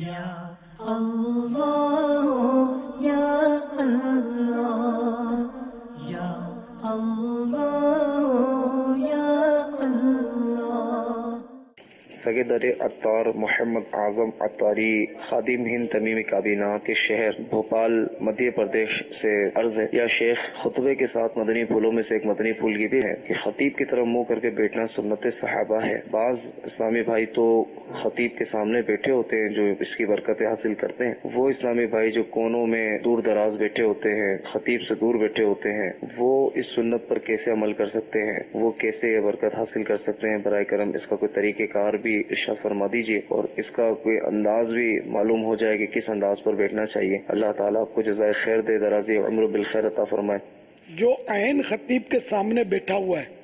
یا اللہ یا اللہ یا اللہ یا اللہ۔ سیدر عطار محمد اعظم عطاری خادم ہند تمیمی کابینہ کے شہر بھوپال مدھیہ پردیش سے عرض ہے، یا شیخ خطبے کے ساتھ مدنی پھولوں میں سے ایک مدنی پھول یہ بھی ہے کہ خطیب کی طرف منہ کر کے بیٹھنا سنت صحابہ ہے۔ بعض اسلامی بھائی تو خطیب کے سامنے بیٹھے ہوتے ہیں جو اس کی برکتیں حاصل کرتے ہیں، وہ اسلامی بھائی جو کونوں میں دور دراز بیٹھے ہوتے ہیں، خطیب سے دور بیٹھے ہوتے ہیں، وہ اس سنت پر کیسے عمل کر سکتے ہیں، وہ کیسے یہ برکت حاصل کر سکتے ہیں؟ برائے کرم اس کا کوئی طریقہ کار بھی ارشاد فرما دیجیے، اور اس کا کوئی انداز بھی معلوم ہو جائے کہ کس انداز پر بیٹھنا چاہیے۔ اللہ تعالیٰ آپ کو جزائے خیر دے، درازی عمر بالخیر عطا فرمائے۔ جو عین خطیب کے سامنے بیٹھا ہوا ہے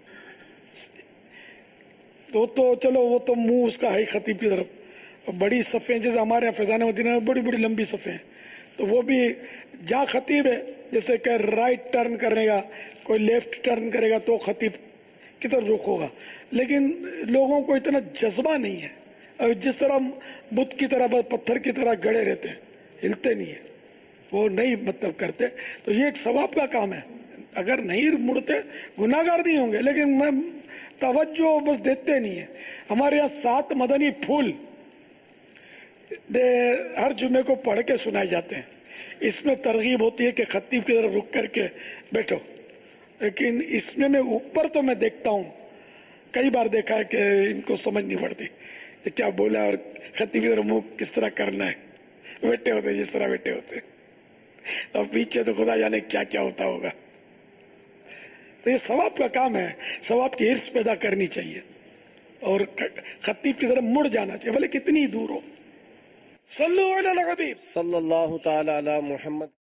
تو چلو وہ تو منہ اس کا ہے خطیب کی طرف، بڑی صفیں جیسے ہمارے یہاں فیضان مدینہ میں بڑی بڑی لمبی صفیں ہیں، تو وہ بھی جہاں خطیب ہے جیسے کہ رائٹ ٹرن کرے گا، کوئی لیفٹ ٹرن کرے گا تو خطیب کی طرف رخ ہوگا، لیکن لوگوں کو اتنا جذبہ نہیں ہے، اور جس طرح بت کی طرح پتھر کی طرح گڑے رہتے ہیں، ہلتے نہیں ہیں، وہ نہیں مطلب کرتے، تو یہ ایک ثواب کا کام ہے۔ اگر نہیں مڑتے گناہگار نہیں ہوں گے، لیکن میں توجہ بس دیتے نہیں ہیں۔ ہمارے یہاں 7 مدنی پھول ہر جمعے کو پڑھ کے سنائے جاتے ہیں، اس میں ترغیب ہوتی ہے کہ خطیب کی طرف رک کر کے بیٹھو، لیکن اس میں اوپر تو میں دیکھتا ہوں، کئی بار دیکھا ہے کہ ان کو سمجھ نہیں پڑتی کہ کیا بولا اور خطیب کی طرف منہ کس طرح کرنا ہے، بیٹھے ہوتے جس طرح بیٹھے ہوتے، اور پیچھے تو خدا جانے کیا کیا ہوتا ہوگا۔ تو یہ ثواب کا کام ہے، ثواب کی حرص پیدا کرنی چاہیے اور خطیب کی طرف مڑ جانا چاہیے، بھلے کتنی دور ہو۔ صلو علی الحبیب صلی اللہ تعالی علی محمد۔